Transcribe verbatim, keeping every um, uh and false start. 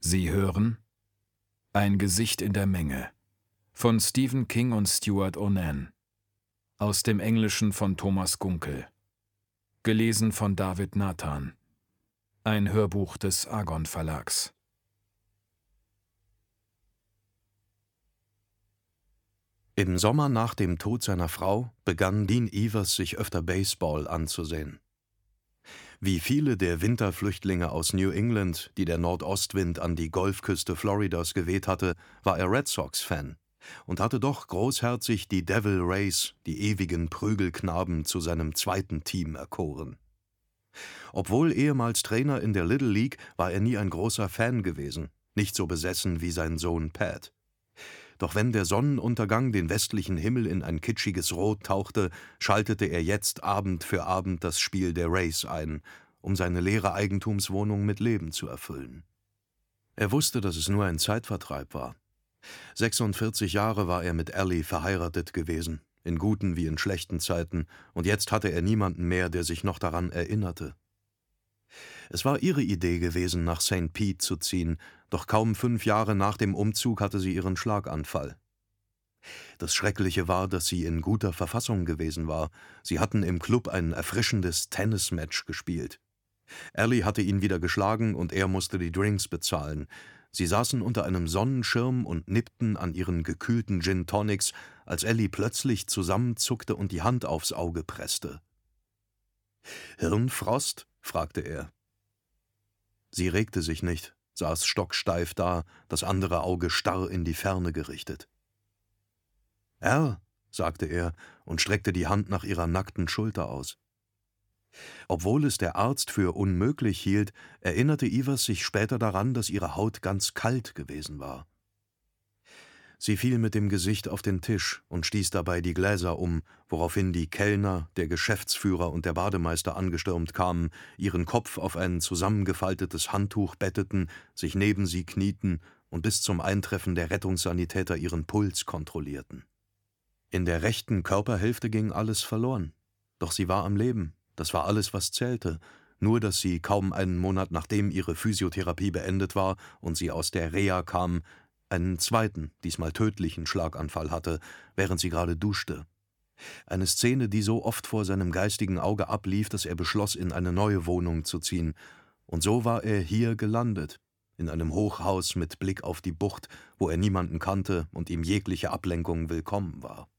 Sie hören Ein Gesicht in der Menge von Stephen King und Stuart Onan, aus dem Englischen von Thomas Gunkel, gelesen von David Nathan, ein Hörbuch des Argon Verlags. Im Sommer nach dem Tod seiner Frau begann Dean Evers sich öfter Baseball anzusehen. Wie viele der Winterflüchtlinge aus New England, die der Nordostwind an die Golfküste Floridas geweht hatte, war er Red Sox-Fan und hatte doch großherzig die Devil Rays, die ewigen Prügelknaben, zu seinem zweiten Team erkoren. Obwohl ehemals Trainer in der Little League, war er nie ein großer Fan gewesen, nicht so besessen wie sein Sohn Pat. Doch wenn der Sonnenuntergang den westlichen Himmel in ein kitschiges Rot tauchte, schaltete er jetzt Abend für Abend das Spiel der Rays ein, um seine leere Eigentumswohnung mit Leben zu erfüllen. Er wusste, dass es nur ein Zeitvertreib war. sechsundvierzig Jahre war er mit Allie verheiratet gewesen, in guten wie in schlechten Zeiten, und jetzt hatte er niemanden mehr, der sich noch daran erinnerte. Es war ihre Idee gewesen, nach Sankt Pete zu ziehen, doch kaum fünf Jahre nach dem Umzug hatte sie ihren Schlaganfall. Das Schreckliche war, dass sie in guter Verfassung gewesen war. Sie hatten im Club ein erfrischendes Tennismatch gespielt. Allie hatte ihn wieder geschlagen und er musste die Drinks bezahlen. Sie saßen unter einem Sonnenschirm und nippten an ihren gekühlten Gin Tonics, als Allie plötzlich zusammenzuckte und die Hand aufs Auge presste. »Hirnfrost?« fragte er. Sie regte sich nicht, saß stocksteif da, das andere Auge starr in die Ferne gerichtet. »Al«, sagte er und streckte die Hand nach ihrer nackten Schulter aus. Obwohl es der Arzt für unmöglich hielt, erinnerte Evers sich später daran, dass ihre Haut ganz kalt gewesen war. Sie fiel mit dem Gesicht auf den Tisch und stieß dabei die Gläser um, woraufhin die Kellner, der Geschäftsführer und der Bademeister angestürmt kamen, ihren Kopf auf ein zusammengefaltetes Handtuch betteten, sich neben sie knieten und bis zum Eintreffen der Rettungssanitäter ihren Puls kontrollierten. In der rechten Körperhälfte ging alles verloren, doch sie war am Leben, das war alles, was zählte, nur dass sie kaum einen Monat nachdem ihre Physiotherapie beendet war und sie aus der Reha kam, einen zweiten, diesmal tödlichen Schlaganfall hatte, während sie gerade duschte. Eine Szene, die so oft vor seinem geistigen Auge ablief, dass er beschloss, in eine neue Wohnung zu ziehen. Und so war er hier gelandet, in einem Hochhaus mit Blick auf die Bucht, wo er niemanden kannte und ihm jegliche Ablenkung willkommen war.